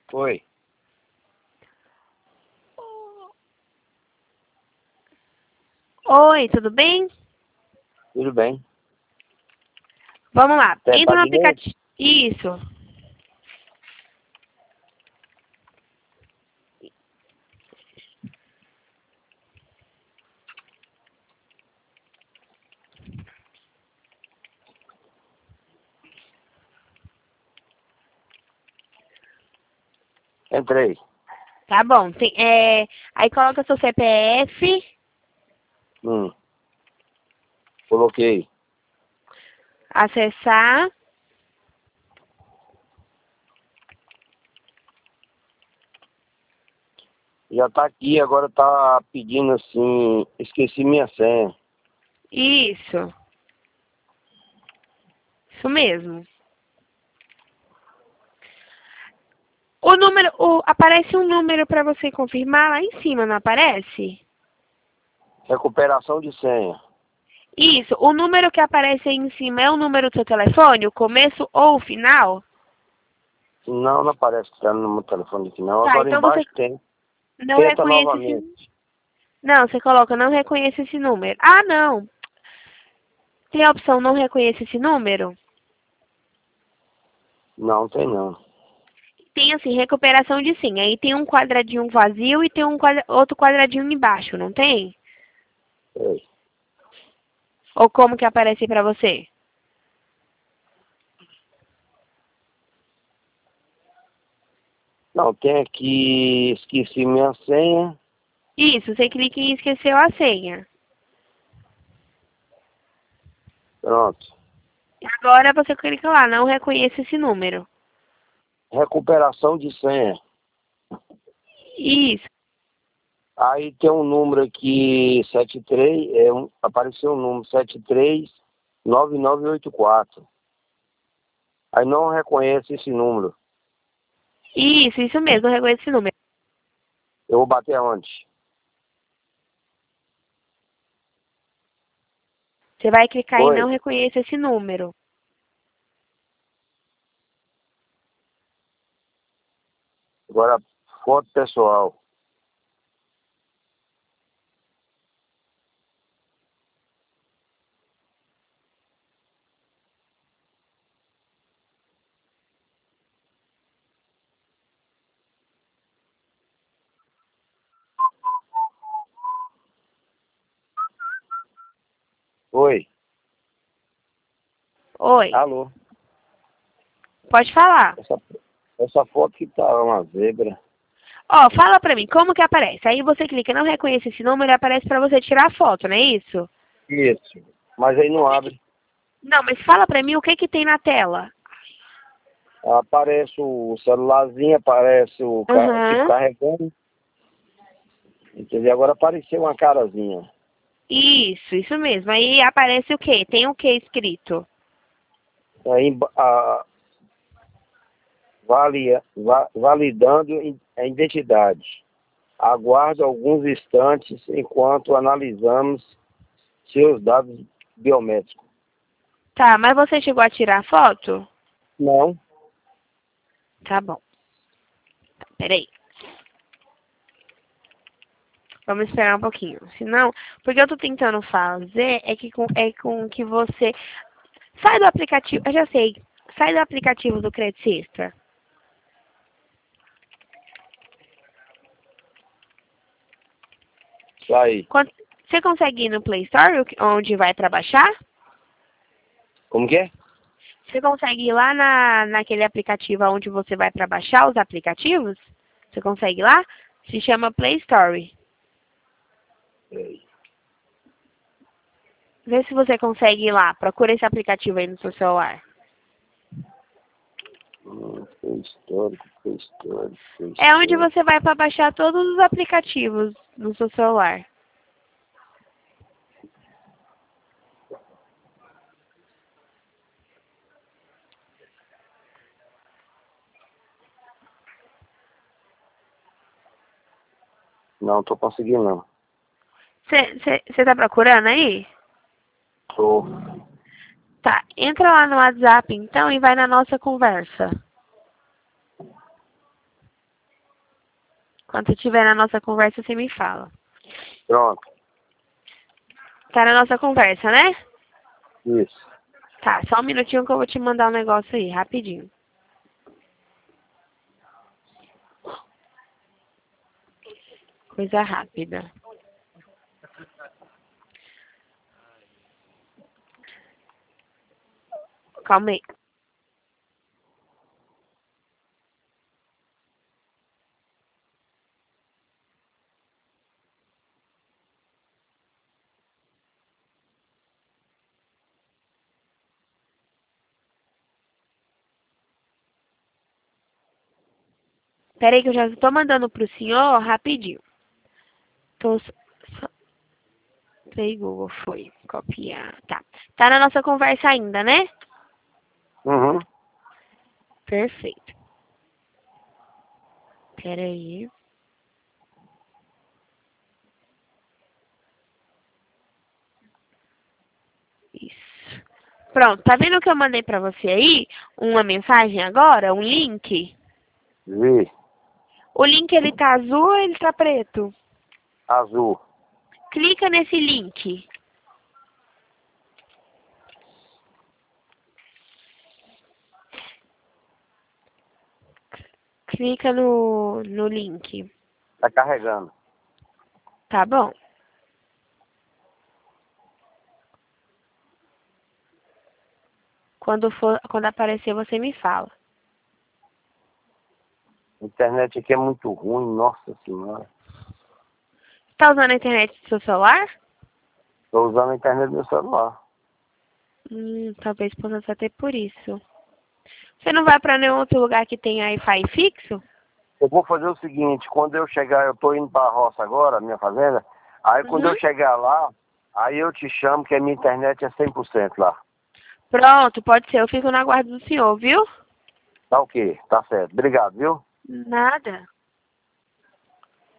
Oi, Oi, tudo bem? tudo bem? Vamos lá. Você é Entra no padeiro? aplicativo. Isso. Entrei. Tá bom. Aí coloca seu CPF. Hum, coloquei. Acessar. Já tá aqui, agora tá pedindo assim, esqueci minha senha. Isso. Isso mesmo. Aparece um número para você confirmar lá em cima, não aparece? Recuperação de senha. Isso. O número que aparece aí em cima é o número do seu telefone, o começo ou o final? Não, não aparece que tá no meu telefone aqui não. Tá, Agora então você embaixo tem. não Tenta reconhece novamente. Não, você coloca não reconheço esse número. Ah, não. Tem a opção não reconheço esse número? Não, tem não. Tem assim, recuperação de senha. Aí tem um quadradinho vazio e tem outro quadradinho embaixo, não tem? Ei. Ou como que aparece pra você? Não, tem aqui, esqueci minha senha. Isso, você clica em esqueceu a senha. Pronto. Agora você clica lá, não reconheço esse número. Recuperação de senha. Isso. Aí tem um número aqui, 73, apareceu um número 739984. Aí não reconhece esse número. Isso mesmo, não reconheço esse número. Eu vou bater aonde? Você vai clicar em não Oi, reconheço esse número. agora foto pessoal. Oi, Oi, alô. pode falar. Essa foto que tá uma zebra. Ó, fala pra mim, como que aparece? Aí você clica, não reconheço esse número, aparece pra você tirar a foto, não é isso? Isso. Mas aí não abre. Não, mas fala pra mim o que que tem na tela. Aparece o celularzinho, aparece o tipo Aham. carregando. Entendeu? Agora apareceu uma carazinha. Isso mesmo. Aí aparece o quê? Tem o quê escrito? Aí, validando a identidade. Aguarde alguns instantes enquanto analisamos seus dados biométricos. Tá, mas você chegou a tirar a foto? Não, Tá bom. Tá, peraí. Vamos esperar um pouquinho. Senão, porque eu tô tentando fazer é com que você sai do aplicativo. Eu já sei. Sai do aplicativo do Credicista. tá aí. Você consegue ir no Play Store, onde vai pra baixar? Como que é? Você consegue ir lá naquele aplicativo onde você vai para baixar os aplicativos? Você consegue ir lá? Se chama Play Store. Peraí. Vê se você consegue ir lá. Procura esse aplicativo aí no seu celular. Foi histórico, foi histórico, foi É onde histórico. você vai para baixar todos os aplicativos no seu celular. Não, tô conseguindo não. Você tá procurando aí? Tô. Tá. Entra lá no WhatsApp então e vai na nossa conversa. Quando tiver na nossa conversa, você me fala. Pronto. Tá na nossa conversa, né? Isso. Tá, só um minutinho que eu vou te mandar um negócio aí, rapidinho. Coisa rápida. Calma aí. Pera aí que eu já tô mandando pro senhor rapidinho. Tô só... Play Google, foi. Copiar. Tá. Tá na nossa conversa ainda, né? Uhum. Perfeito. Pera aí. Isso. Pronto, tá vendo que eu mandei pra você aí? Uma mensagem agora? Um link? Vi. O link, ele tá azul ou ele tá preto? Azul. Clica nesse link. Clica no link. Tá carregando. Tá bom? Quando aparecer, você me fala. A internet aqui é muito ruim, nossa senhora. Tá usando a internet do seu celular? Tô usando a internet do meu celular. Talvez possa ser por isso. Você não vai pra nenhum outro lugar que tenha Wi-Fi fixo? Eu vou fazer o seguinte, quando eu chegar, eu tô indo pra roça agora, minha fazenda. Aí quando Uhum. eu chegar lá, aí eu te chamo que a minha internet é 100% lá. Pronto, pode ser. Eu fico na guarda do senhor, viu? Tá ok, tá certo. Obrigado, viu? Nada.